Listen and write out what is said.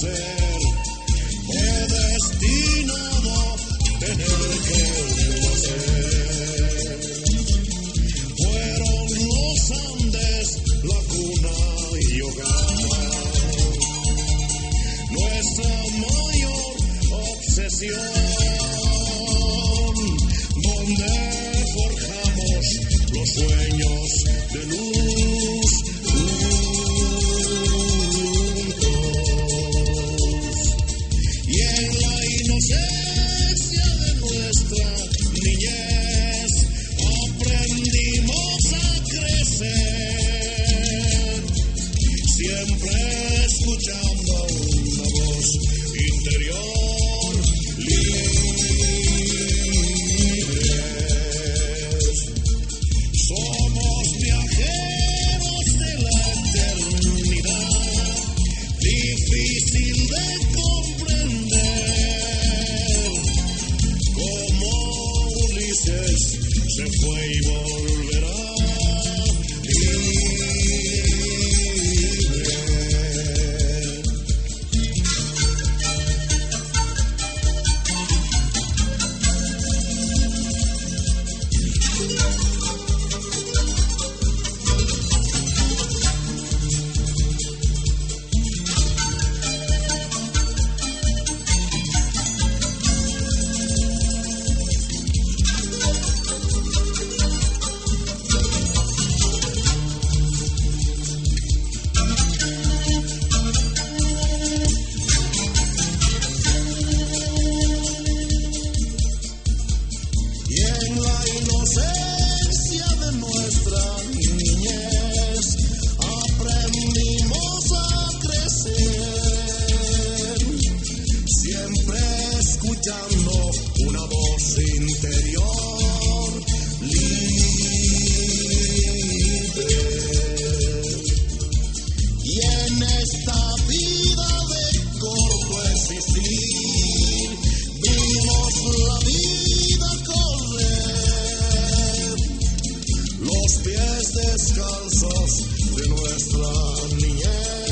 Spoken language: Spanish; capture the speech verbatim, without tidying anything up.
ser, he destinado tener que nacer. Fueron los Andes la cuna y hogar, nuestra mayor obsesión, donde forjamos los sueños de luz juntos. Y en la inocencia de nuestra niñez aprendimos a crecer, siempre escuchando una voz interior libres. Somos viajeros de la eternidad, difícil de comprender, como Ulises se fue y volverá libre. Y en la inocencia de nuestra niñez aprendimos a crecer, siempre escuchando una voz interior libre. Y en esta vida de corto existir, vimos la vida correr, los pies descalzos de nuestra niñez.